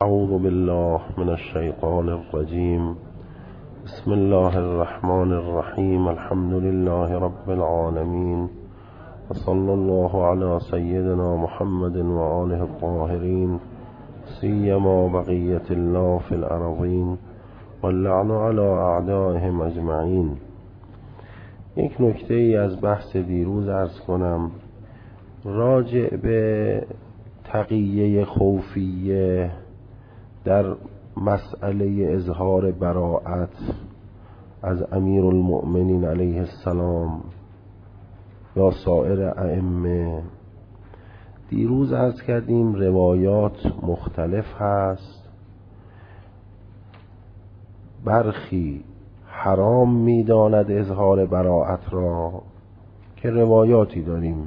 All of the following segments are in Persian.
اعوذ بالله من الشیطان الرجیم. بسم الله الرحمن الرحیم. الحمد لله رب العالمین و صلی الله علی سیدنا محمد و آله الطاهرین سیما بقیة الله فی الارضین واللعن علی اعدائهم اجمعین. یک نکته ای از بحث دیروز عرض کنم راجع به تقیه خوفیه در مسئله اظهار براءت از امیر المؤمنین علیه السلام یا سایر ائمه. دیروز عرض کردیم روایات مختلف هست، برخی حرام می‌داند اظهار براءت را که روایاتی داریم،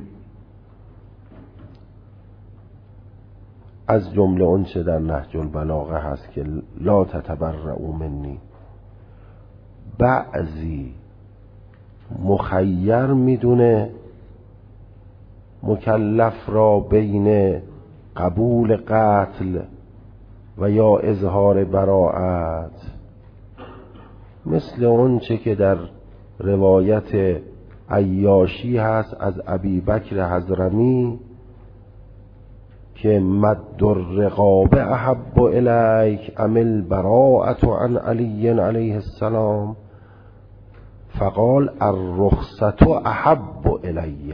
از جمله اونچه در نهج البلاغه هست که لا تتبرؤوا منی. بعضی مخیر میدونه مکلف را بین قبول قتل و یا اظهار براءت، مثل اونچه که در روایت عیاشی هست از ابی بکر حضرمی که مد الرقاب احب الیک ام البراءة عن علی علیه السلام فقال الرخصة احب الی.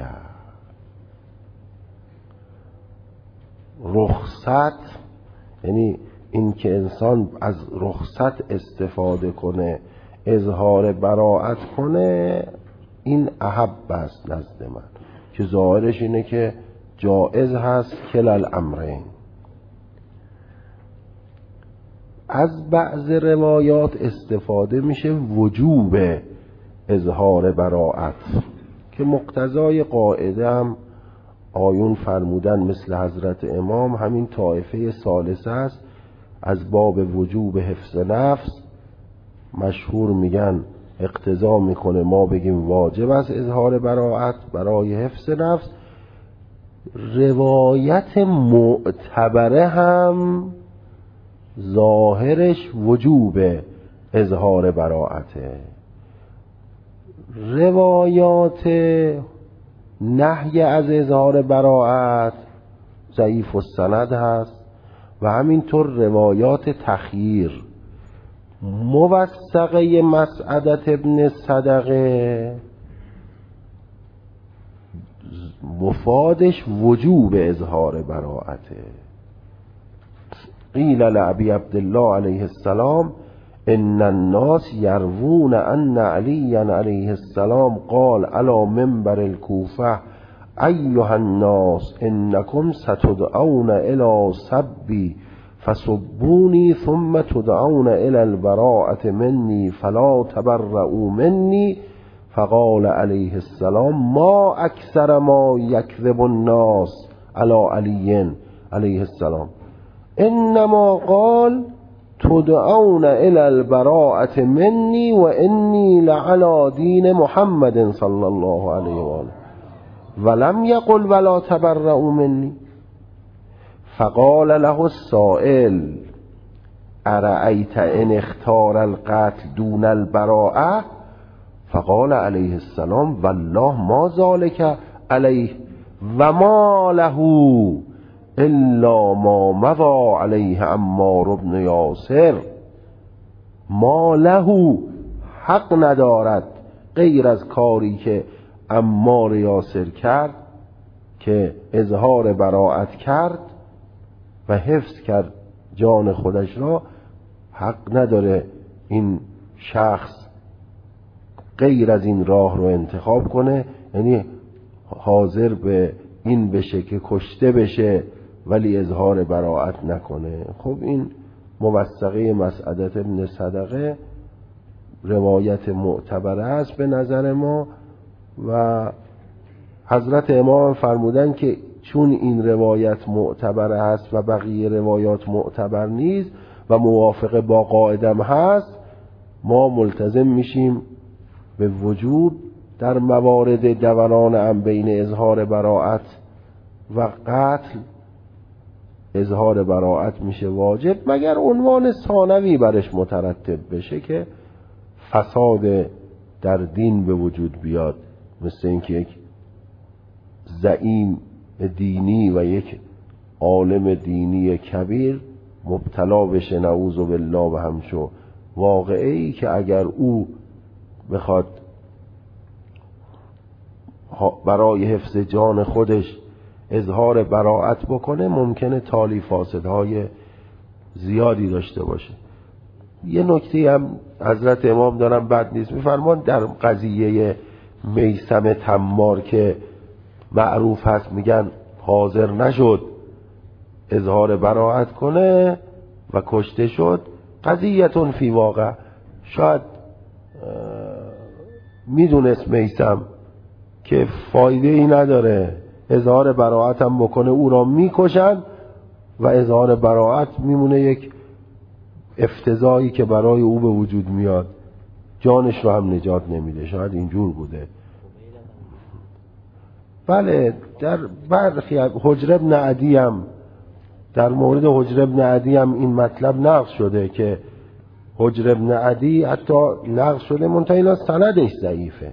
رخصت یعنی این که انسان از رخصت استفاده کنه، اظهار براءت کنه، این احب است نزد من، که ظاهرش اینه که جائز هست کلا الامرین. از بعض روایات استفاده میشه وجوب اظهار براءت که مقتضای قاعده هم آیون فرمودن مثل حضرت امام همین طایفه ثالثه است، از باب وجوب حفظ نفس مشهور میگن اقتضا میکنه ما بگیم واجب است اظهار براءت برای حفظ نفس. روایت معتبره هم ظاهرش وجوب اظهار براءته. روایات نهی از اظهار براءت ضعیف السند هست و همینطور روایات تخییر. موثقه مسعدة ابن صدقه مفادش وجوب اظهار براءته. قیل لأبی عبدالله علیه السلام ان الناس یروون ان علی علیه السلام قال علی منبر الکوفه ایها الناس انکم ستدعون الی سبی فسبونی ثم تدعون الی البراءة منی فلا تبرؤوا منی. فقال علیه السلام ما اکثر ما یکذب الناس علی علی علیه السلام انما قال تدعون الى البراءة منی و انی لعلی دین محمد صلی الله علیه و آله ولم یقل ولا تبرؤوا منی. فقال له السائل ارأیت ان اختار القتل دون البراءة؟ فقال علیه السلام والله ما ذلك علیه و ما له الا ما مضى علیه عمار بن یاسر. ما له حق ندارد غیر از کاری که عمار یاسر کرد که اظهار براءت کرد و حفظ کرد جان خودش را. حق نداره این شخص غیر از این راه رو انتخاب کنه، یعنی حاضر به این بشه که کشته بشه ولی اظهار براءت نکنه. خب این موثقه مسعدة ابن صدقه روایت معتبره است به نظر ما و حضرت امام فرمودن که چون این روایت معتبره است و بقیه روایات معتبر نیست و موافق با قاعدم هست، ما ملتزم میشیم به وجوب در موارد دوران بین اظهار براءت و قتل اظهار براءت میشه واجب، مگر عنوان ثانوی برش مترتب بشه که فساد در دین به وجود بیاد، مثل اینکه یک زعیم دینی و یک عالم دینی کبیر مبتلا بشه نعوذ بالله به همچو واقعی که اگر او بخواد برای حفظ جان خودش اظهار براءت بکنه ممکنه تالی فاسدهای زیادی داشته باشه. یه نکته هم حضرت امام دارم بد نیست، میفرمان در قضیه میثم تمار که معروف هست، میگن حاضر نشد اظهار براءت کنه و کشته شد، قضیتون فی واقع، شاید میدونست میثم که فایده ای نداره اظهار براءت هم بکنه، او را میکشن و اظهار براءت میمونه یک افتضاحی که برای او به وجود میاد، جانش رو هم نجات نمیده، شاید اینجور بوده. بله در برخی حجر ابن عدی هم، در مورد حجر ابن عدی هم این مطلب نقض شده که حجر ابن عدی حتی نقض شده منتهی سندش ضعیفه.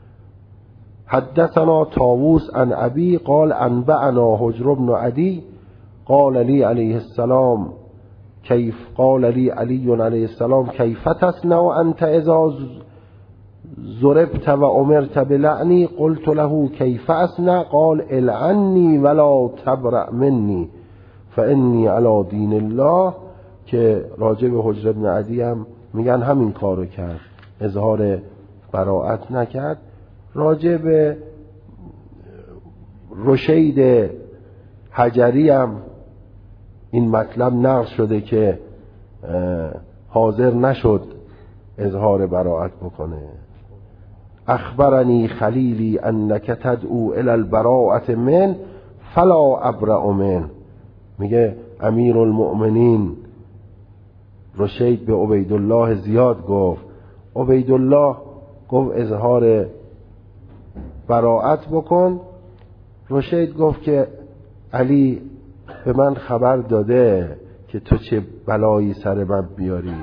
حدثنا طاووس عن ابی قال انبأنا حجر ابن عدی قال لی علیه السلام کیف قال لی علی علیه السلام کیف تصنع انت اذا ضربت و امرت بلعنی قلت له کیف اصنع قال العنی ولا تبرأ منی فانی علی دین الله، که راجع به حجر ابن عدی هم میگن همین کارو کرد، اظهار براءت نکرد. راجع به رشید حجری هم این مطلب نقض شده که حاضر نشد اظهار براءت بکنه. اخبرنی خلیلی انک تدعو الی البراءة من فلا ابرأ من، میگه امیر المؤمنین رشید به عبیدالله زیاد گفت، عبیدالله گفت اظهار براءت بکن، رشید گفت که علی به من خبر داده که تو چه بلایی سر من بیاری.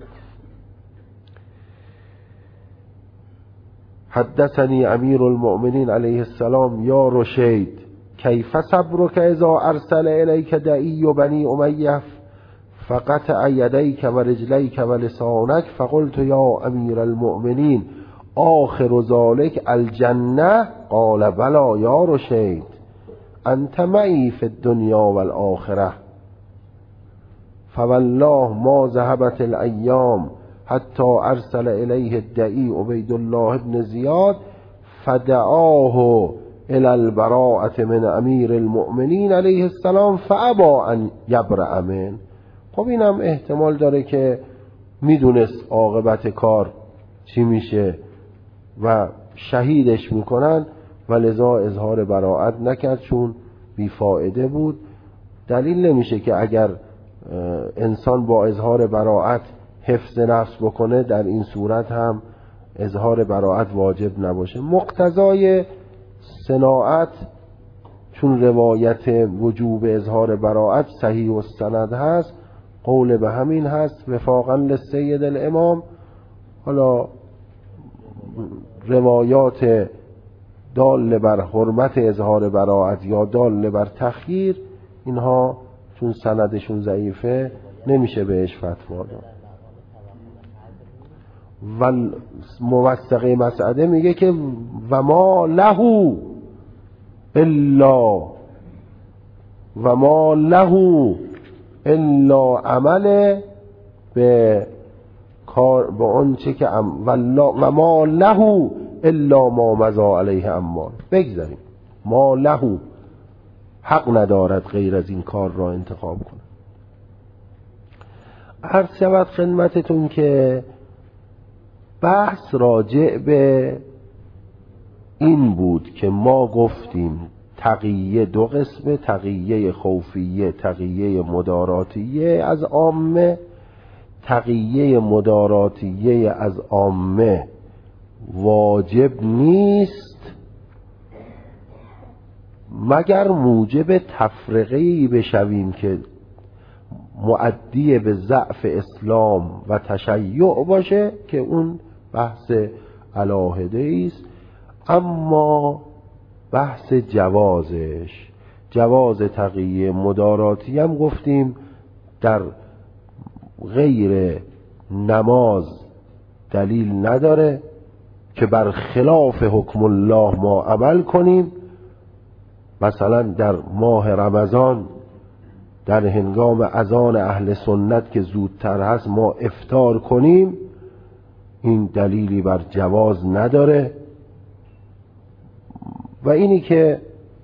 حدثنی امیر المؤمنین علیه السلام یا رشید کیف صبرک اذا ارسل الیک دعی بنی امیه فقطع یدیک و رجلیک و لسانک فقلت یا امیر المؤمنین آخر ذلك الجنه قال بلا یا رشید انت معی فی الدنیا والآخره فوالله ما ذهبت الایام حتی ارسل الیه الدعی عبیدالله بن زیاد فدعاه الى البراءة من امیر المؤمنین علیه السلام فابا ان یبرأ من. خب اینم احتمال داره که میدونست عاقبت کار چی میشه و شهیدش میکنن و لذا اظهار براءت نکرد چون بیفایده بود. دلیل نمیشه که اگر انسان با اظهار براءت حفظ نفس بکنه در این صورت هم اظهار براءت واجب نباشه. مقتضای صناعت چون روایت وجوب اظهار براءت صحیح و سند هست، قول به همین هست وفاقا للسید الامام. حالا روایات دال بر حرمت اظهار براءت یا دال بر تخییر، اینها چون سندشون ضعیفه نمیشه بهش فتوا داد. و موثقه مسعده میگه که و ما له الا عمل به کار به اون چه که و ما له الا ما مضى علیه اموال. بگذاریم ما له، حق ندارد غیر از این کار را انتخاب کنه. عرض شود خدمتتون که بحث راجع به این بود که ما گفتیم تقیه دو قسمه، تقیه خوفیه، تقیه مداراتیه از عامه. تقیه مداراتیه از عامه واجب نیست مگر موجب تفرقه‌ای بشویم که مؤدی به ضعف اسلام و تشیع باشه که اون بحث علاهده است. اما بحث جوازش، جواز تقیه مداراتی هم گفتیم در غیر نماز دلیل نداره که بر خلاف حکم الله ما عمل کنیم. مثلا در ماه رمضان در هنگام اذان اهل سنت که زودتر هست ما افطار کنیم، این دلیلی بر جواز نداره. و اینی که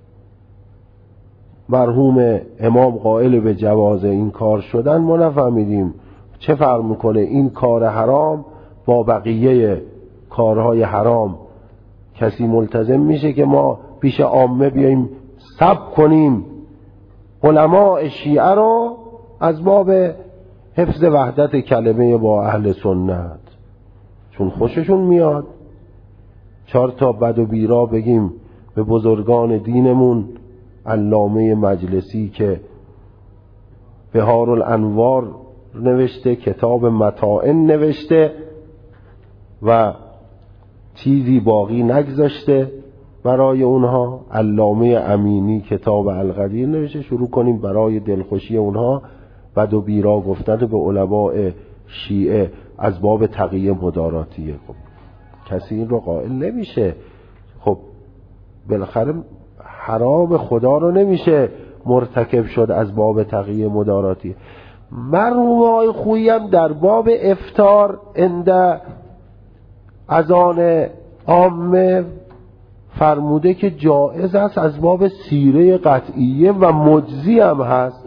مرحوم امام قائل به جواز این کار شدن، ما نفهمیدیم چه فرق میکنه این کار حرام با بقیه کارهای حرام. کسی ملتزم میشه که ما پیش عامه بیاییم سب کنیم علماء شیعه رو از باب حفظ وحدت کلمه با اهل سنت، چون خوششون میاد 4 تا بد و بیرا بگیم به بزرگان دینمون. علامه مجلسی که بهار الانوار نوشته، کتاب متاعن نوشته و چیزی باقی نگذاشته برای اونها. علامه امینی کتاب القدیر نوشته. شروع کنیم برای دلخوشی اونها بد و بیرا گفتن به علماء شیعه از باب تقیه مداراتیه. خب کسی این رو قائل نمیشه. خب بالاخره حرام خدا رو نمیشه مرتکب شد از باب تقیه مداراتی. مرحوم آقای خویی هم در باب افطار عند اذان عامه فرموده که جائز است از باب سیره قطعیه و مجزی هم هست.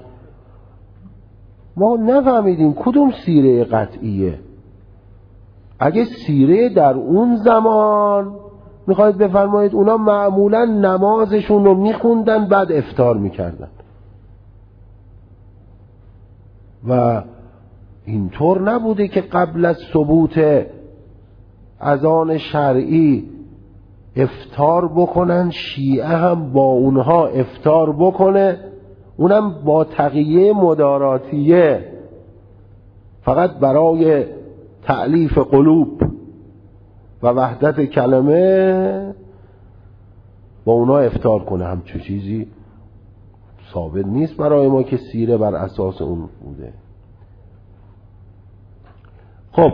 ما نفهمیدیم کدوم سیره قطعیه. اگه سیره در اون زمان میخواید بفرمایید اونا معمولا نمازشون رو میخوندن بعد افطار میکردن و اینطور نبوده که قبل از ثبوت اذان شرعی افطار بکنن، شیعه هم با اونها افطار بکنه، اونم با تقیه مداراتیه، فقط برای تألیف قلوب و وحدت کلمه با اونا افطار کنه. همچون چیزی ثابت نیست برای ما که سیره بر اساس اون بوده. خب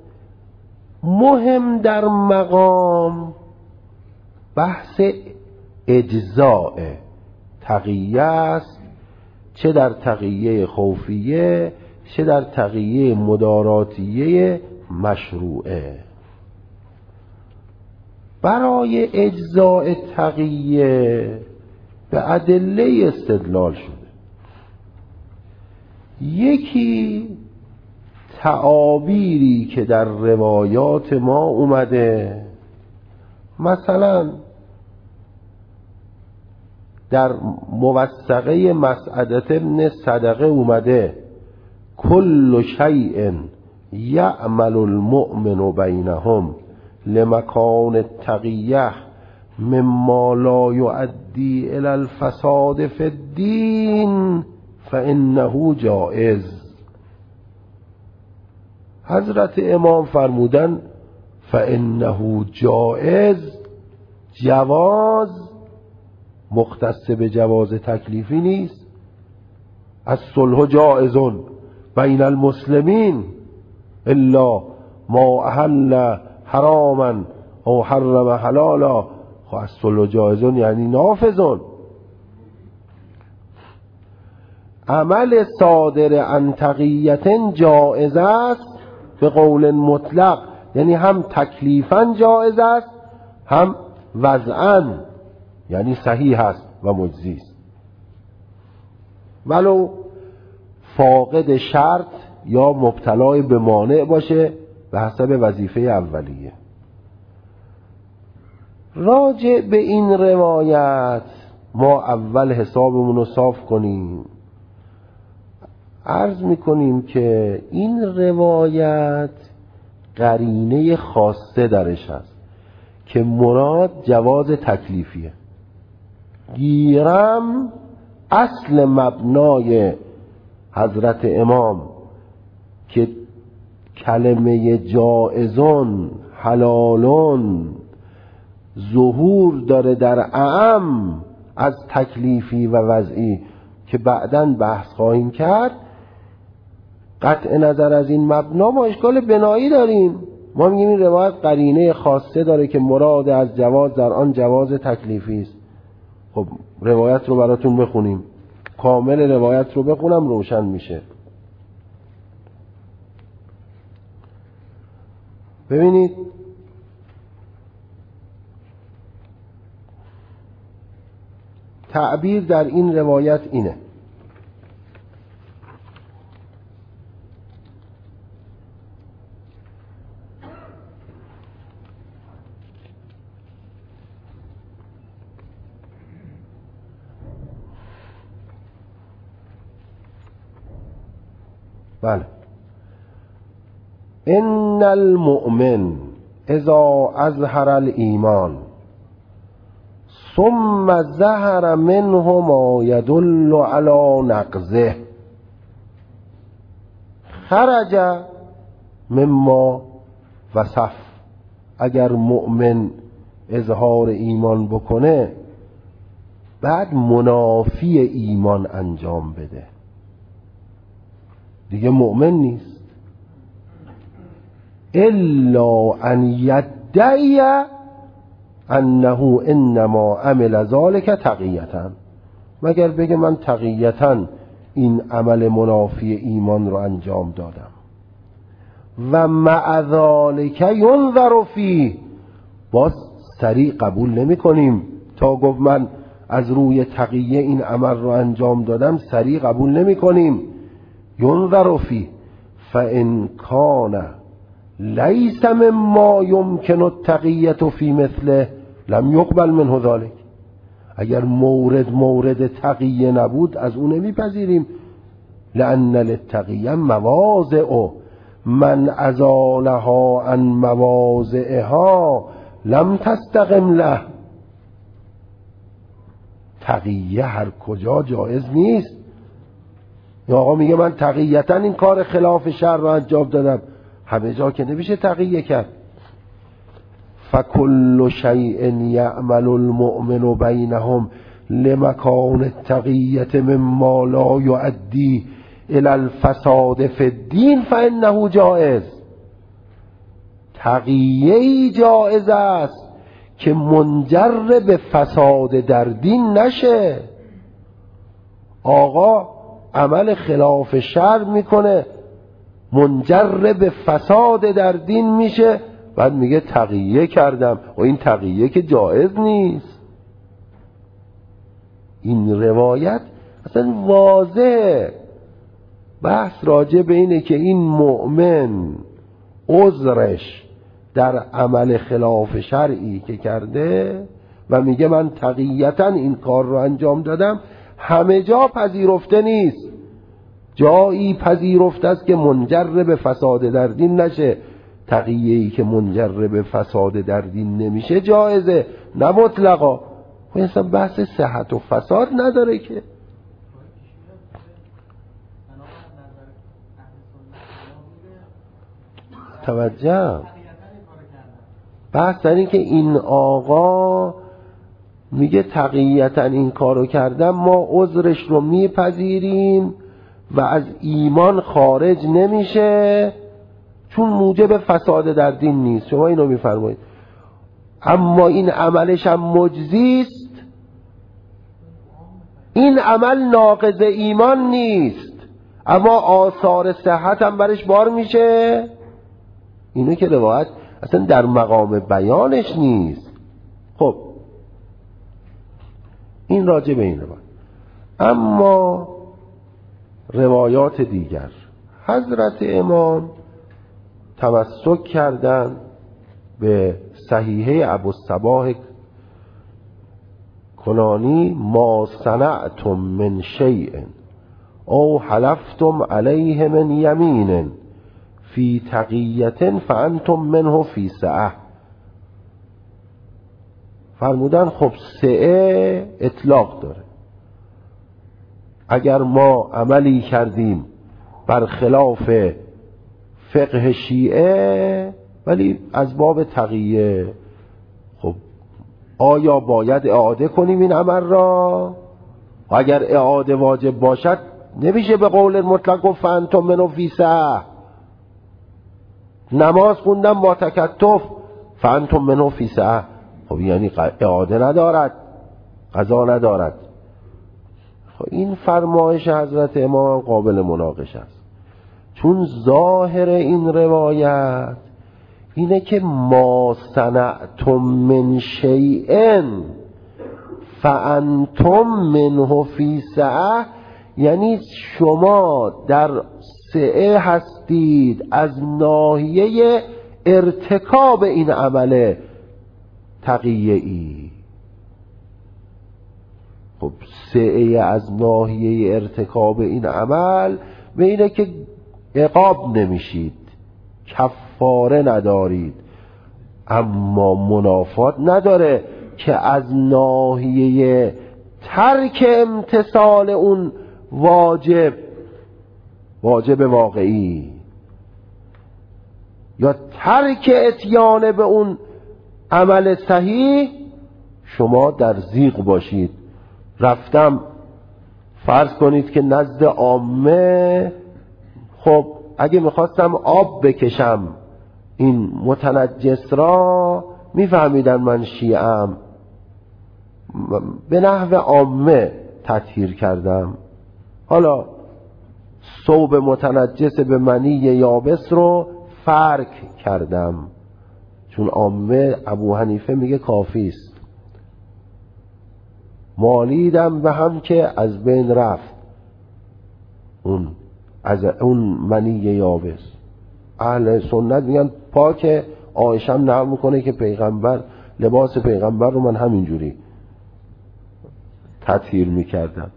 مهم در مقام بحث اجزاء تقیه است، چه در تقیه خوفیه چه در تقیه مداراتیه مشروعه. برای اجزاء تقیه به ادله استدلال شده. یکی تعابیری که در روایات ما اومده، مثلا در موثقه مسعدة ابن صدقه اومده کل شیء یعمل المؤمن بینهم لمکان التقیه مما لا یؤدی الی الفساد فی الدین فانه جائز. حضرت امام فرمودن فانه جائز، جواز مختص به جواز تکلیفی نیست. الصلح جائز بین المسلمین الا ما احل حراما او حرم حلالا. خب الصلح جائز یعنی نافذ. عمل صادر عن تقیة جائز است به قول مطلق، یعنی هم تکلیفاً جائز است هم وضعاً، یعنی صحیح است و مجزی است، ولو فاقد شرط یا مبتلای به مانع باشه به حسب وظیفه اولیه. راجع به این روایت ما اول حسابمون رو صاف کنیم. عرض میکنیم که این روایت قرینه خاصه درش هست که مراد جواز تکلیفیه. گیرم اصل مبنای حضرت امام که کلمه جائزون حلالون ظهور داره در اعم از تکلیفی و وضعی که بعداً بحث خواهیم کرد، قطع نظر از این مبنا ما اشکال بنایی داریم. ما میگیم این روایت قرینه خاصه داره که مراد از جواز در آن جواز تکلیفی است. خب روایت رو براتون بخونیم، کامل روایت رو بخونم روشن میشه. ببینید تعبیر در این روایت اینه: بله، ان المؤمن اذا اظهر الایمان ثم ظهر منه ما يدل على نقضه خرج مما وصف. اگر مؤمن اظهار ایمان بکنه بعد منافی ایمان انجام بده، دیگه مؤمن نیست. الا ان یدعی انه انما عمل ذلك تقیة، مگر بگه من تقیةً این عمل منافی ایمان رو انجام دادم. و مع ذلك ینظر فیه، باز سریع قبول نمی کنیم تا گفت من از روی تقیه این عمل رو انجام دادم، سریع قبول نمی کنیم. ینظر فیه فان کان لیس مما یمکن التقیة فی مثله لم یقبل منه ذلك. اگر مورد تقیه نبود از اون نمیپذیریم. لأن للتقیه مواضع من ازالها عن مواضعها لم تستقم له. تقیه هر کجا جایز نیست. یا آقا میگه من تقیةً این کار خلاف شرع رو انجام دادم، همه جا که نمیشه تقیه کرد. فکل شیء یعمل المؤمن بینهم لمکان التقیة مما لا یؤدی الی الفساد فی الدین فانه جائز. تقیه‌ای جائز است که منجر به فساد در دین نشه. آقا عمل خلاف شرع میکنه، منجر به فساد در دین میشه، بعد میگه تقیه کردم، و این تقیه که جایز نیست. این روایت اصلا واضحه. بحث راجع به اینه که این مؤمن عذرش در عمل خلاف شرعی که کرده و میگه من تقیةً این کار رو انجام دادم، همه جا پذیرفته نیست. جایی پذیرفته است که منجر به فساد در دین نشه. تقیه‌ای که منجر به فساد در دین نمیشه جایزه، نه مطلقا. و اصلا بحث صحت و فساد نداره که. توجه، بحث در این که این آقا میگه تقیةً این کارو کردم، ما عذرش رو میپذیریم و از ایمان خارج نمیشه چون موجب فساد در دین نیست. شما اینو میفرمایید. اما این عملش هم مجزی است، این عمل ناقض ایمان نیست، اما آثار صحت هم برش بار میشه. اینو که روایت اصلا در مقام بیانش نیست. خب این راجع به این روایت. اما روایات دیگر، حضرت امام تمسک کردن به صحیحه ابوالصباح کنانی: ما صنعتم من شیء او حلفتم علیه من یمین فی تقیة فانتم منه فی سعه. فرمودن خب سعه اطلاق داره. اگر ما عملی کردیم برخلاف فقه شیعه ولی از باب تقیه، خب آیا باید اعاده کنیم این عمل را؟ و اگر اعاده واجب باشد نمیشه به قول مطلق گفت فانتم منو فی سعه. نماز خوندم با تکتف فانتم منو فی سعه، خب یعنی اعاده ندارد، قضا ندارد. خب این فرمایش حضرت امام قابل مناقشه است، چون ظاهر این روایت اینه که ما صنعتم من شیء فانتم منه فی سعه، یعنی شما در سعه هستید از ناحیه ارتکاب این عمل تقیه‌ای. خب سعه از ناحیه ارتکاب این عمل به اینه که عقاب نمیشید، کفاره ندارید، اما منافات نداره که از ناحیه ترک امتثال اون واجب واقعی یا ترک اتیان به اون عمل صحیح شما در ضیق باشید. رفتم فرض کنید که نزد عامه، خب اگه میخواستم آب بکشم این متنجس را، میفهمیدن من شیعم، به نحو عامه تطهیر کردم، حالا ثوب متنجس به منی یابس رو فرق کردم، چون عامه ابو حنیفه میگه کافی است، مالیدم به هم که از بین رفت اون منی یابس. اهل سنت میگن پاک. عایشه هم نقل میکنه که پیغمبر لباس پیغمبر رو من همینجوری تطهیر میکردم.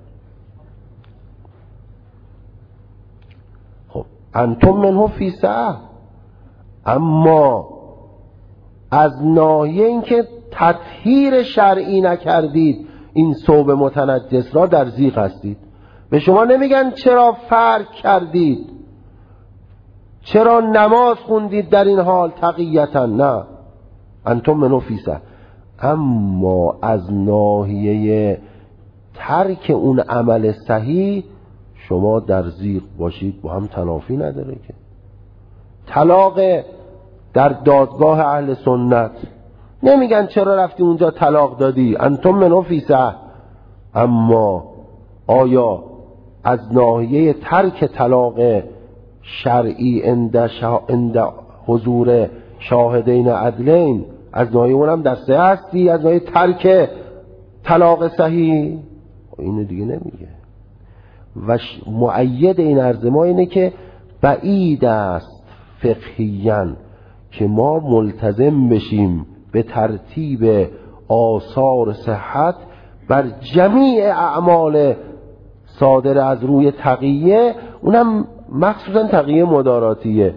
خب انتم منه فی سعه، اما از ناحیه اینکه تطهیر شرعی نکردید این ثوب متنجس را در ضیق هستید. به شما نمیگن چرا فرق کردید، چرا نماز خوندید در این حال تقیتا، نه، انتم منو فی سعه، اما از ناحیه ترک اون عمل صحیح شما در ضیق باشید، با هم تنافی نداره که. طلاق در دادگاه اهل سنت نمیگن چرا رفتی اونجا طلاق دادی، انتم منو فی سعه، اما آیا از ناحیه ترک طلاق شرعی عند حضور شاهدین عدلین از ناحیه اونم در سعه هستی، از ناحیه ترک طلاق صحیح؟ اینو دیگه نمیگه. و مؤید این عرض ما اینه که بعید است فقهیاً که ما ملتزم بشیم به ترتیب آثار صحت بر جمیع اعمال صادر از روی تقیه، اونم مخصوصا تقیه مداراتیه.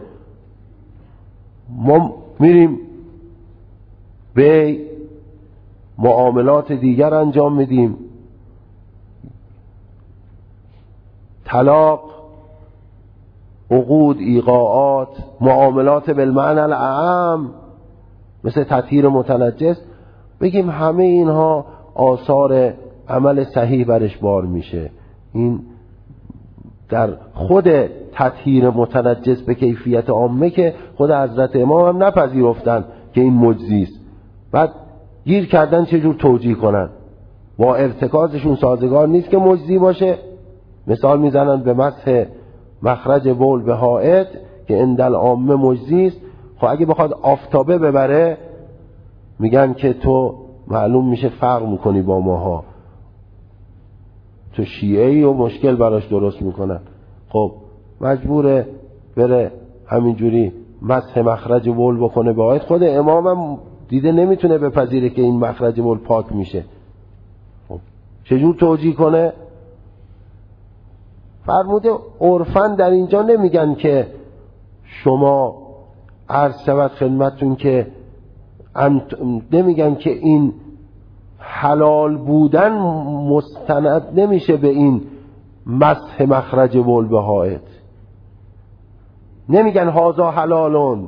ما میریم به معاملات دیگر انجام میدیم، طلاق، عقود، ایقاعات، معاملات بالمعنی الاعم مثل تطهیر متنجس، بگیم همه اینها آثار عمل صحیح برش بار میشه. این در خود تطهیر متنجس به کیفیت عامه که خود حضرت امام هم نپذیرفتن که این مجزی است، بعد گیر کردن چجور توجیه کنن، با ارتکازشون سازگار نیست که مجزی باشه. مثال میزنن به مسح مخرج بول به حائط که اندل عامه مجزی است. خب اگه بخواد آفتابه ببره میگن که تو معلوم میشه فرق میکنی با ماها، تو شیعه‌ای و مشکل براش درست میکنن. خب مجبوره بره همینجوری مسح مخرج بول بکنه به حائط. خود امامم دیده نمیتونه بپذیره که این مخرج بول پاک میشه. خب چجور توجیه کنه؟ فرموده عرفاً در اینجا نمیگن که شما عرض شود خدمتون که نمیگن که این حلال بودن مستند نمیشه به این مسح مخرج بول به حائط. نمیگن هازا حلالون.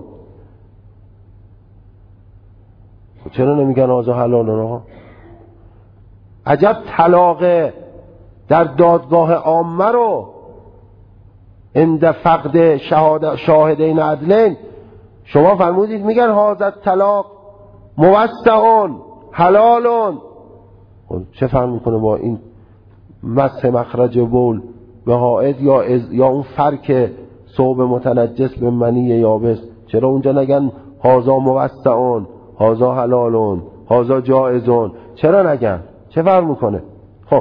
چرا نمیگن هازا حلالون آقا؟ عجب طلاق در دادگاه عامه رو عند فقد شاهدین عدلین شما فرمودید میگن هازا طلاق موسعون حلالون. چه فرق میکنه با این مسح مخرج بول به حائط یا اون فرق ثوب متنجس به منی یابس؟ چرا اونجا نگن هازا موسعون، هازا حلالون، هازا جائزون؟ چرا نگن؟ چه فرق میکنه؟ خب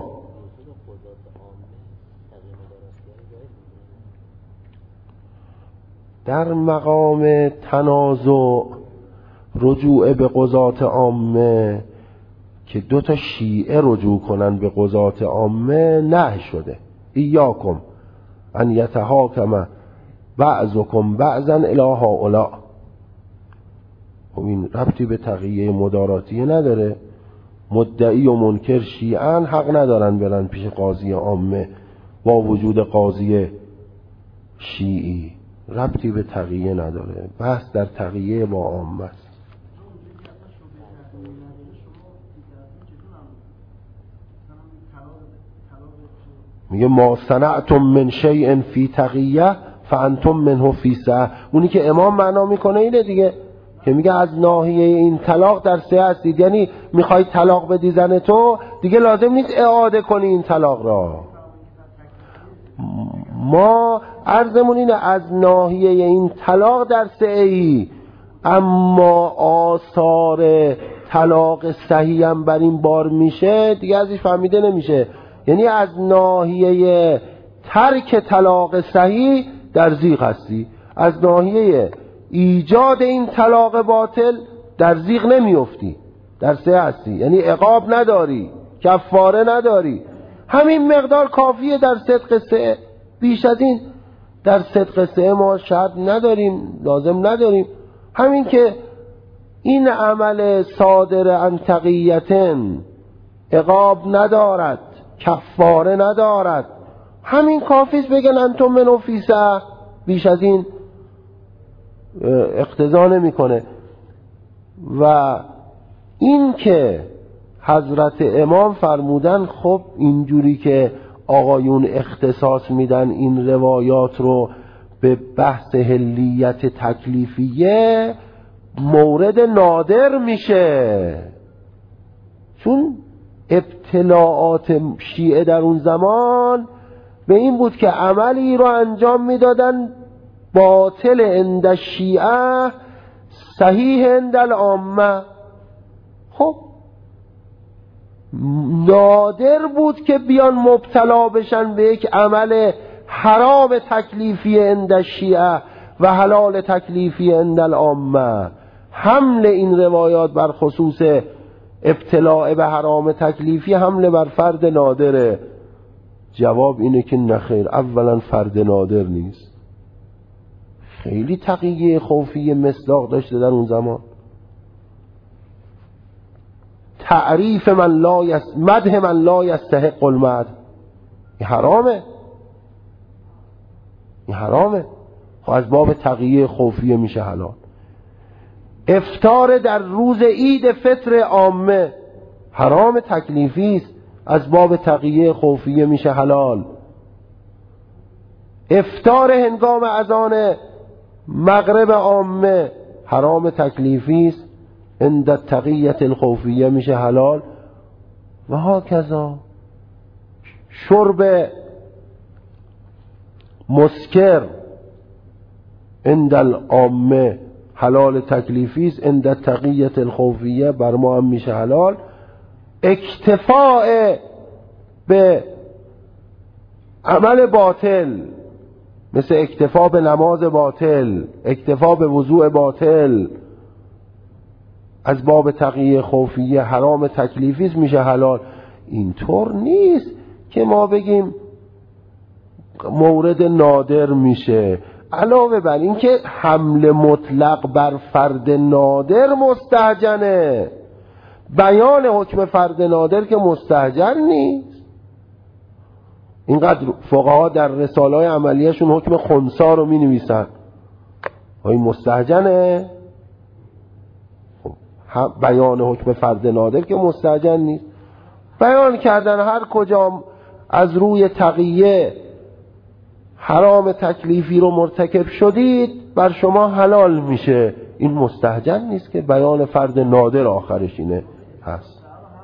در مقام تنازع رجوع به قضات عامه که دو تا شیعه رجوع کنن به قضات عامه نهی شده. ایاکم ان یتحاکم بعضکم بعضا الی هؤلاء. خب این ربطی به تقیه مداراتیه نداره. مدعی و منکر شیعان حق ندارن برن پیش قاضی عامه با وجود قاضی شیعی. ربطی به تقیه نداره. بحث در تقیه با عامه است. میگه ما صنعتم من شیء فی تقیه فانتم منه فی سعه. اونی که امام معنا میکنه اینه دیگه، که میگه از ناحیه این طلاق در سعه هستید. یعنی میخوای طلاق بدی زن تو، دیگه لازم نیست اعاده کنی این طلاق را. ما عرضمون اینه از ناحیه این طلاق در سعی، اما آثار طلاق صحیح هم بر این بار میشه دیگه ازش فهمیده نمیشه. یعنی از ناحیه ترک طلاق صحیح در زیغ هستی، از ناحیه ایجاد این طلاق باطل در زیغ نمیفتی، در سعی هستی. یعنی عقاب نداری، کفاره نداری. همین مقدار کافیه در صدق سعی. بیش از این در صدق سعی ما شرط نداریم، لازم نداریم. همین که این عمل صادر عن تقیتن عقاب ندارد، کفاره ندارد، همین کافیست بگن انتم منو فی سعه. بیش از این اقتضا نمیکنه. و این که حضرت امام فرمودن خب اینجوری که آقایون اختصاص میدن این روایات رو به بحث حلیت تکلیفیه، مورد نادر میشه. چون ابتلاعات شیعه در اون زمان به این بود که عملی رو انجام میدادن باطل عند شیعه صحیح عند العامه. خب نادر بود که بیان مبتلا بشن به یک عمل حرام تکلیفی عند شیعه و حلال تکلیفی عند العامه. حمل این روایات بر خصوص ابتلاع به حرام تکلیفی حمل بر فرد نادره. جواب اینه که نخیر، اولا فرد نادر نیست، خیلی تقیه خوفی مصداق داشته در اون زمان. تعریف مدح من لا یستحق المدح، این حرامه، این حرامه. خب از باب تقیه خوفیه میشه حلال. افطار در روز عید فطر عامه حرام تکلیفی است، از باب تقیه خوفیه میشه حلال. افطار هنگام اذان مغرب عامه حرام تکلیفی است، عند التقیه الخوفیه میشه حلال. و هاکذا شرب مسکر عند العامه حلال تکلیفی است، عند التقیه الخوفیه بر ما هم میشه حلال. اکتفاء به عمل باطل مثل اکتفا به نماز باطل، اکتفا به وضوء باطل، از باب تقیه خوفیه حرام تکلیفی است میشه حلال. اینطور نیست که ما بگیم مورد نادر میشه. علاوه بر این که حمل مطلق بر فرد نادر مستهجنه، بیان حکم فرد نادر که مستهجن نیست. اینقدر فقها در رساله‌های عملیه‌شون حکم خنثی رو می‌نویسن. این مستهجنه؟ بیان حکم فرد نادر که مستهجن نیست. بیان کردن هر کجا از روی تقیه حرام تکلیفی رو مرتکب شدید بر شما حلال میشه. این مستهجن نیست که بیان فرد نادر آخرش اینه هست.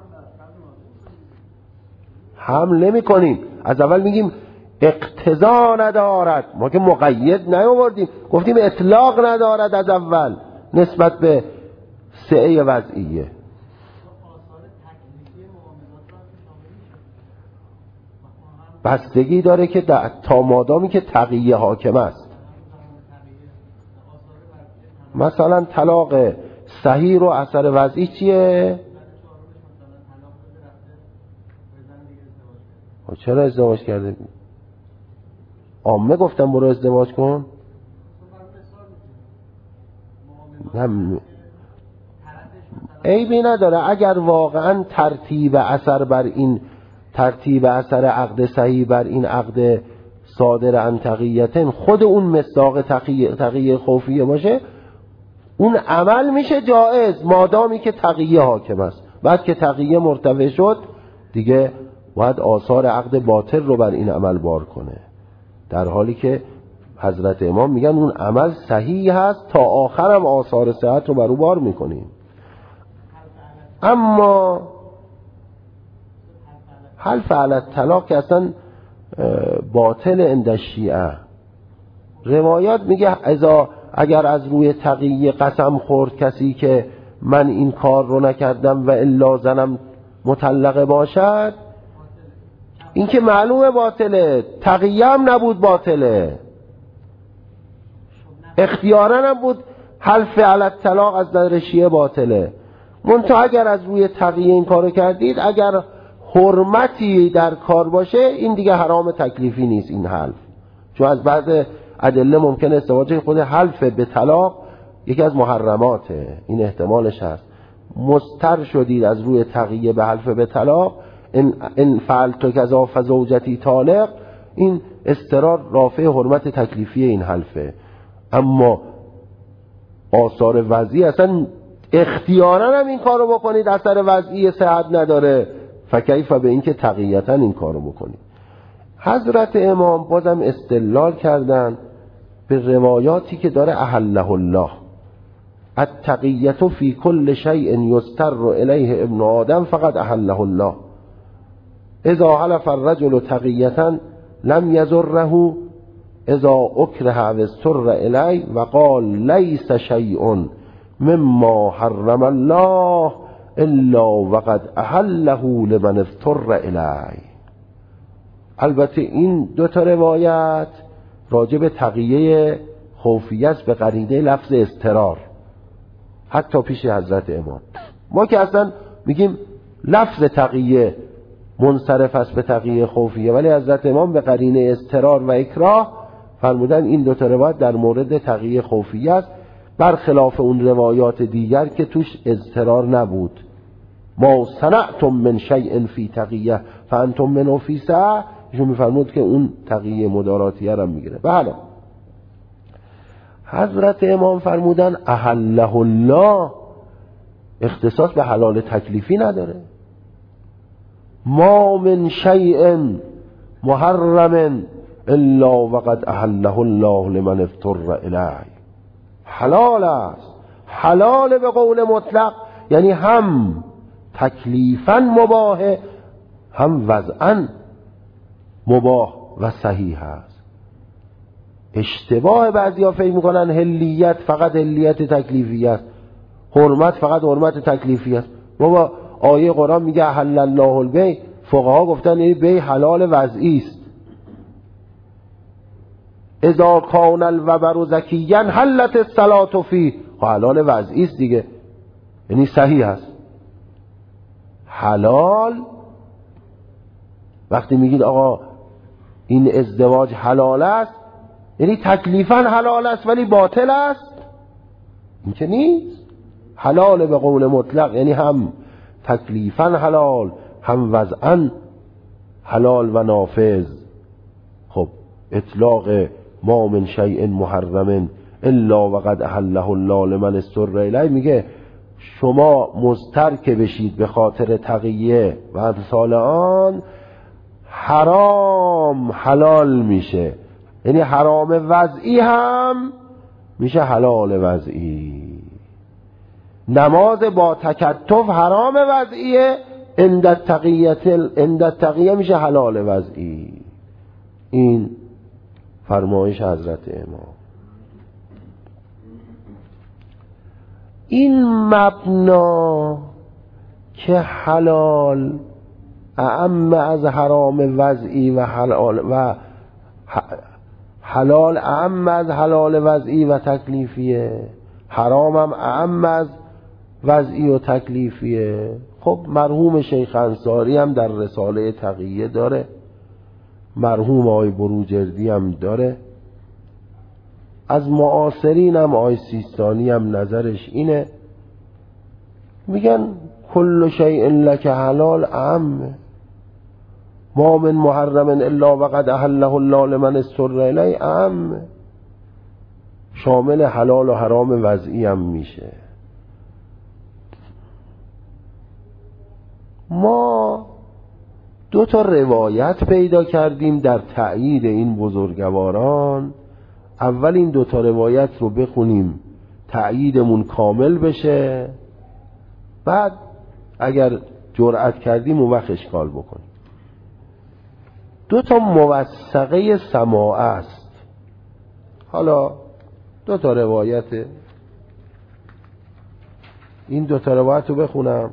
حمل نمی کنیم. از اول میگیم اقتضا ندارد. ما که مقید نیاوردیم، گفتیم اطلاق ندارد از اول نسبت به سعه وضعیه. بستگی داره که تا مادامی که تقیه حاکم است. مثلا طلاق صحیح رو اثر وضعی چیه؟ چرا ازدواج کرده؟ عامه گفتم برو ازدواج کن؟ عیبی نداره اگر واقعا ترتیب اثر عقد صحیح بر این عقد صادر عن تقیتن خود اون مصداق تقیه خوفیه باشه، اون عمل میشه جائز مادامی که تقیه حاکم است. بعد که تقیه مرتفع شد دیگه باید آثار عقد باطل رو بر این عمل بار کنه، در حالی که حضرت امام میگن اون عمل صحیح هست تا آخرم آثار صحت رو بر او بار میکنیم. اما حلف علی الطلاق که اصلا باطل عند شیعه. روایات میگه اگر از روی تقیه قسم خورد کسی که من این کار رو نکردم و الا زنم مطلقه باشد، این که معلومه باطله. تقیه هم نبود باطله، اختیارا هم بود. حلف علی الطلاق از نظر شیعه باطله. منتها اگر از روی تقیه این کارو کردید، اگر حرمتی در کار باشه، این دیگه حرام تکلیفی نیست این حلف. چون از بعض ادله ممکنه استفاده خود حلف به طلاق یکی از محرماته، این احتمالش هست. مضطر شدید از روی تقیه به حلف به طلاق، ان فعلت کذا فزوجتی طالق، این اضطرار رافع حرمت تکلیفی این حلفه. اما آثار وضعی اصلا اختیارا هم این کارو بکنید اثر وضعی صحت نداره، فکیف به این که تقیتا این کارو بکنید. حضرت امام بازم استدلال کردن به روایاتی که داره احله الله التقیة فی کل شیء یستر الیه ابن آدم فقط احله الله اذا حلف الرجل تقیة لم یضره اذا اکره و استر الیه و قال لیس شیء مما حرم الله الا وقد احله لمن افتر الیه. البته این دو تا روایت راجع به تقیه خوفیه است به قرینه لفظ اضطرار، حتی پیش حضرت امام. ما که اصلا میگیم لفظ تقیه منصرف است به تقیه خوفیه، ولی حضرت امام به قرینه اضطرار و اکراه فرمودن این دو تا روایت در مورد تقیه خوفیه است، برخلاف اون روایات دیگر که توش اضطرار نبود. ما صنعتم من شیء فی تقیه فانتم منه فی سعه، ایشون میفرمود که اون تقیه مداراتیه رو میگیره. بله، حضرت امام فرمودن احله الله اختصاص به حلال تکلیفی نداره. ما من شیء محرم الا وقد احله الله لمن افتر الیه. حلال است، حلال به قول مطلق یعنی هم تکلیفاً مباهه هم وضعاً مباح و صحیح است. اشتباه بعضیا فکر میکنن حلیت فقط حلیت تکلیفی است، حرمت فقط حرمت تکلیفی است. بابا آیه قرآن میگه احل الله البیع، فقها گفتن این بیع حلال وضعی است. اذا کان الوبر زکیا حلت الصلاة فیه، حلال وضعی است دیگه، یعنی صحیح است. حلال وقتی میگید آقا این ازدواج حلال است، یعنی تکلیفاً حلال است ولی باطل است، این که نیست. حلال به قول مطلق یعنی هم تکلیفاً حلال هم وضعاً حلال و نافذ. اطلاق ما من شیء محرم الا وقد احله الله لمن اضطر الیه، میگه شما مضطر بشید به خاطر تقیه و امثال آن، حرام حلال میشه، یعنی حرام وضعی هم میشه حلال وضعی. نماز با تکتف حرام وضعیه، عند التقیه میشه حلال وضعی. این فرمایش حضرت امام. این مبنا که حلال اعم از حرام وضعی و حلال اعم از حلال وضعی و تکلیفیه، حرام هم اعم از وضعی و تکلیفیه. خب مرحوم شیخ انصاری هم در رساله تقیه داره، مرحوم آقای بروجردی هم داره، از معاصرین هم آقای سیستانی هم نظرش اینه، میگن کل شیء لک حلال اعم ما من محرم الا وقد احله الله لمن اضطر الیه اعم، شامل حلال و حرام وضعی هم میشه. ما دو تا روایت پیدا کردیم در تأیید این بزرگواران. اول این دو تا روایت رو بخونیم تأییدمون کامل بشه، بعد اگر جرأت کردیم اون وقت اشکال بکنیم. دو تا موثقه سماع است. حالا دو تا روایت، این دو تا روایت رو بخونم.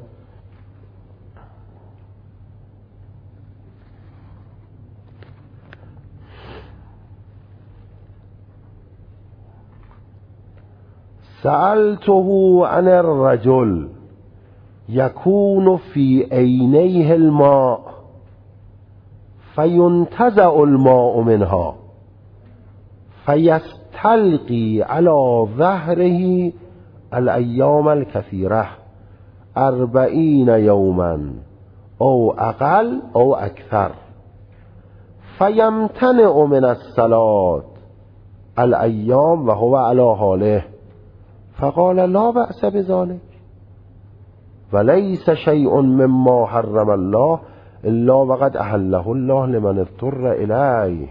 سألته عن الرجل يكون في عينيه الماء فينتزع الماء منها فيستلقي على ظهره الأيام الكثيرة 40 يوما أو أقل أو أكثر فيمتنع من الصلاة الأيام وهو على حاله، فقال لا بأس بذلك وليس شيء مما حرم الله الا وقد احله الله لمن اضطر الیه.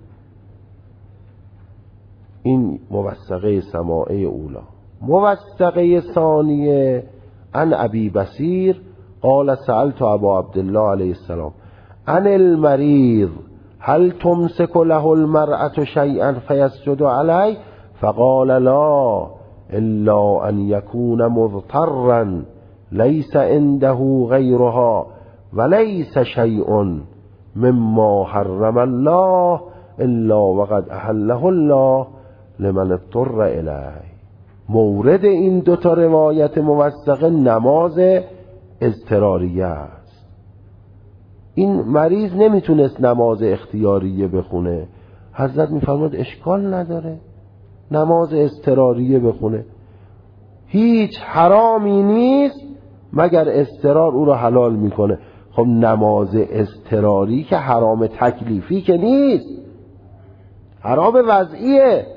این موثقه سماعه اولا. موثقه ثانیه عن ابی بصیر قال سألت ابا عبدالله علیه السلام عن المریض هل تمسك له المرأة شيئا فيسجد عليه فقال لا الا ان يكون مضطرا ليس عنده غيرها وليس شيء مما حرم الله الا وقد احله الله لمن اضطر الیه. مورد این دو تا روایت موثقه نماز اضطراریه است. این مریض نمیتونست نماز اختیاریه بخونه، حضرت میفرماد اشکال نداره نماز اضطراریه بخونه، هیچ حرامی نیست مگر اضطرار او را حلال میکنه. خب نماز اضطراری که حرام تکلیفی که نیست، حرام وضعیه.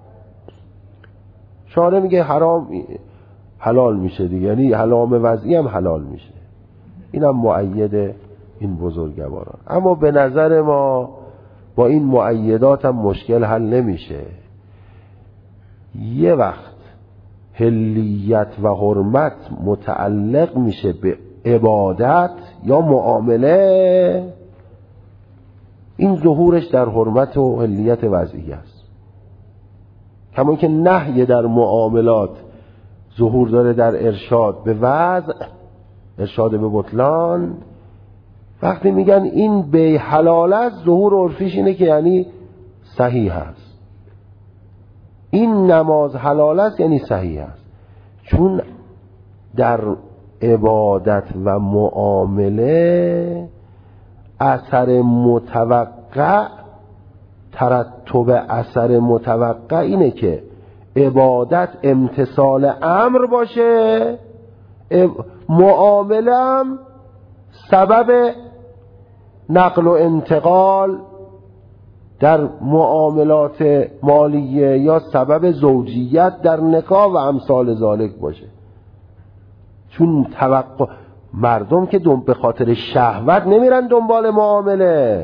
شارع میگه حرام حلال میشه دیگه، یعنی حرام وضعی هم حلال میشه. اینم مؤید این بزرگواران. اما به نظر ما با این مؤیدات هم مشکل حل نمیشه. یه وقت حلیت و حرمت متعلق میشه به عبادت یا معامله، این ظهورش در حرمت و حلیت وضعی است. کما که نهی در معاملات ظهور داره در ارشاد به وضع، ارشاد به بطلان. وقتی میگن این بیع حلال است، ظهور عرفیش اینه که یعنی صحیح است. این نماز حلال است یعنی صحیح است، چون در عبادت و معامله اثر متوقع، ترتب اثر متوقع اینه که عبادت امتثال امر باشه، معامله هم سبب نقل و انتقال در معاملات مالیه یا سبب زوجیت در نکاح و امثال ذالک باشه. چون توقع مردم که به خاطر شهوت نمیرن دنبال معامله،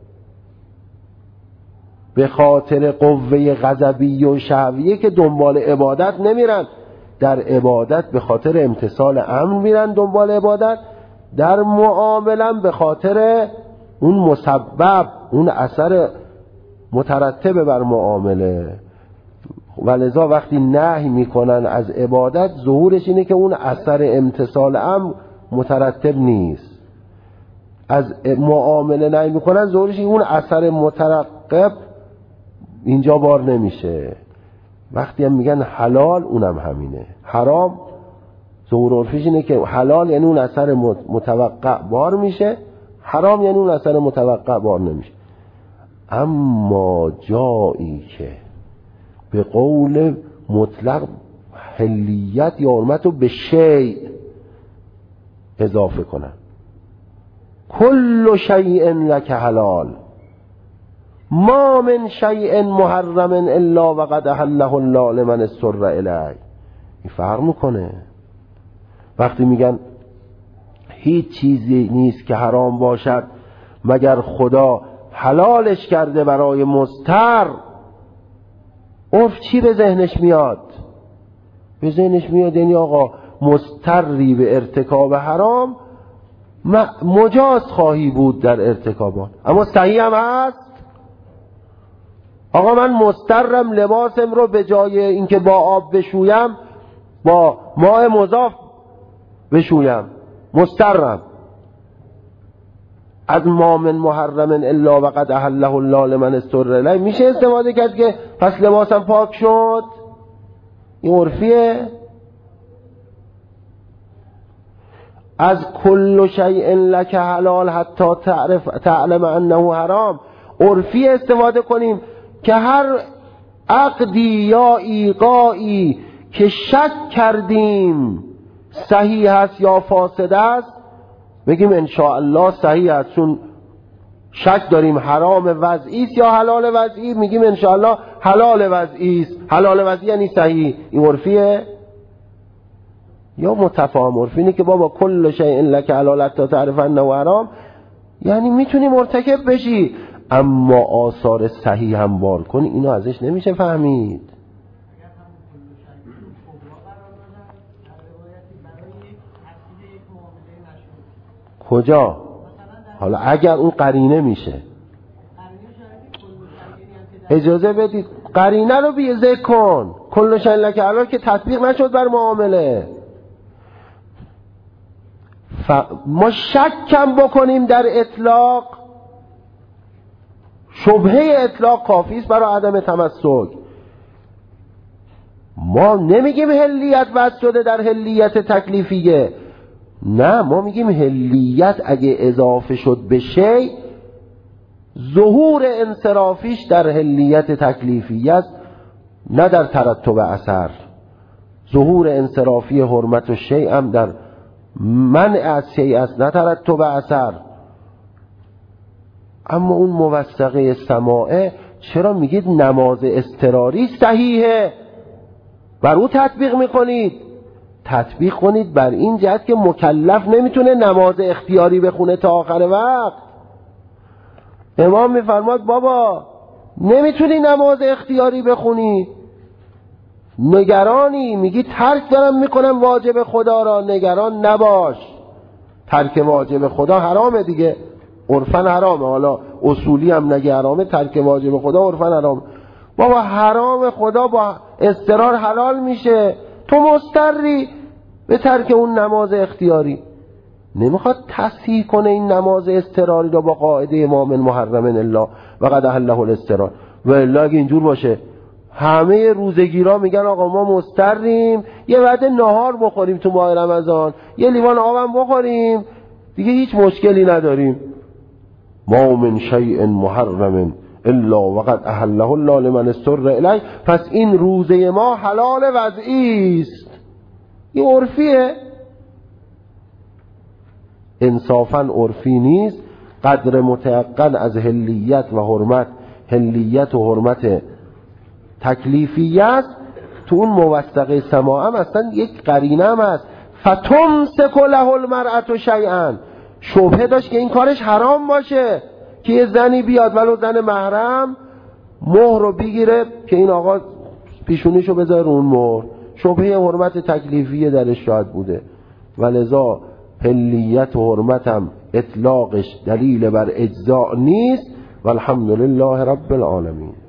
به خاطر قوه غضبی و شهویه که دنبال عبادت نمیرن. در عبادت به خاطر امتثال امر میرن دنبال عبادت، در معامله به خاطر اون مسبب، اون اثر مترتب بر معامله. ولذا وقتی نهی میکنن از عبادت، ظهورش اینه که اون اثر امتثال امر مترتب نیست. از معامله نهی میکنن، ظهورش اون اثر مترقب اینجا بار نمیشه. وقتی هم میگن حلال، اونم همینه. حرام ظهور عرفیش اینه که حلال یعنی اون اثر متوقع بار میشه، حرام یعنی اون اثر متوقع بار نمیشه. اما جایی که به قول مطلق حلیت یا حرمت رو به شیء اضافه کنن، کل شیء لک حلال ما من شیء محرم الا وقد احله الله لمن اضطر الیه. این فرق میکنه. وقتی میگن هیچ چیزی نیست که حرام باشد مگر خدا حلالش کرده برای مضطر، عرف چی به ذهنش میاد؟ به ذهنش میاد یعنی آقا مضطری به ارتکاب حرام مجاز خواهی بود در ارتکاب آن. اما صحیح هم هست آقا من مضطرم لباسم رو به جای اینکه با آب بشویم با ماء مضاف بشویم، مضطرم. از ما من محرم الا وقد احله الله لمن اضطر الیه میشه استفاده کرد که پس لباسم پاک شد. این عرفیه. از کل شیء لک حلال حتی تعلم انه حرام، عرفی استفاده کنیم که هر عقدی یا ایقاعی که شک کردیم صحیح است یا فاسد است بگیم انشاءالله صحیح است، چون شک داریم حرام وضعی است یا حلال وضعی، میگیم انشاءالله حلال وضعی است. حلال وضعی یعنی صحیح. این عرفیه یا متفاهم؟ عرفی اینه که بابا کل شیء لک حلال حتی تعرف انه حرام، یعنی میتونی مرتکب بشی اما آثار صحیح هم بار کنی، اینو ازش نمیشه فهمید. کجا؟ حالا اگر اون قرینه میشه اجازه بدید قرینه رو بی ذکر کن. کل شیء لک حلال که تطبیق نشد بر معامله، ما شک کم بکنیم در اطلاق، شبهه اطلاق کافی است برای عدم تمسک. ما نمیگیم حلیت وضع شده در حلیت تکلیفیه، نه، ما میگیم حلیت اگه اضافه شد به شی ظهور انصرافیش در حلیت تکلیفیه است، نه در ترتب اثر. ظهور انصرافی حرمت و شی هم در منع از شی است، نه ترتب اثر. اما اون موثقه سماعه چرا میگید نماز اضطراری صحیحه بر او تطبیق میکنید؟ تطبیق کنید بر این جهت که مکلف نمیتونه نماز اختیاری بخونه تا آخر وقت. امام میفرماد بابا نمیتونی نماز اختیاری بخونی، نگرانی، میگی ترک دارم میکنم واجب خدا را، نگران نباش. ترک واجب خدا حرامه دیگه، عرفاً حرامه. حالا اصولی هم نگه حرامه، ترک واجب خدا عرفاً حرامه. بابا حرام خدا با اضطرار حلال میشه، تو مضطری به ترک اون نماز اختیاری. نمیخواد تصحیح کنه این نماز اضطراری رو با قاعده ما من محرم الا وقد احله الاضطرار. و الا اگه اینجور باشه همه روزگیرا میگن آقا ما مضطریم یه وعده نهار بخوریم تو ماه رمضان، یه لیوان آبم بخوریم دیگه، هیچ مشکلی نداریم. ما من شیء محرم الا وقد احله الله لمن اضطر الیه. پس این روزه ما حلال وضعی است. این عرفیه، انصافا عرفی نیست. قدر متيقن از حلیت و حرمت حلیت و حرمت تکلیفی است، تو اون موثقه سماع هم اصلا یک قرینه هم هست، فتمسک له المرأة شیئا، شبهه داشت که این کارش حرام باشه که یه زنی بیاد ولو زن محرم مهر رو بگیره که این آقا پیشونیشو بذاره اون مهر، شبهه حرمت تکلیفی درش شاید بوده، ولذا حلیت و حرمتم اطلاقش دلیل بر اجزاء نیست. والحمدلله رب العالمین.